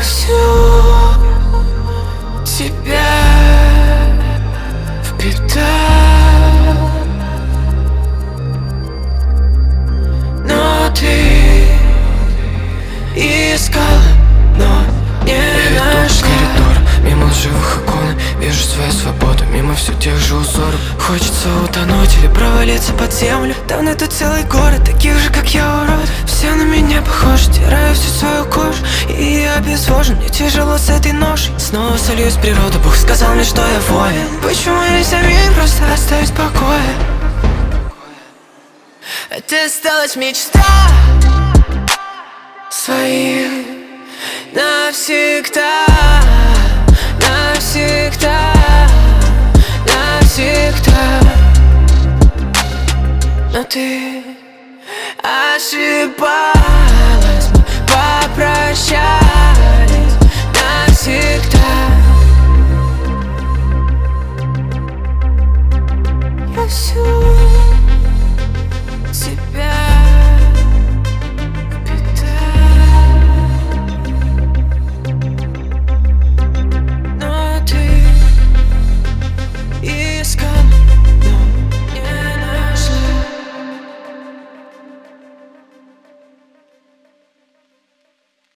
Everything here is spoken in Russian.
всю тебя впитал, но ты искал, но не нашла. Коридор, мимо лживых икон, вижу свою свободу, мимо все тех же узоров. Хочется утонуть или провалиться под землю. Давно тут целый город таких же, как я, урод. Все на меня похожи, теряю всю свою кожу, и я обезвожен, мне тяжело с этой ношей. Снова сольюсь в природу, Бог сказал мне, что я воин. Почему нельзя мир просто оставить в покое? Это осталась мечта своим навсегда, навсегда, навсегда. Но ты ошибаешься.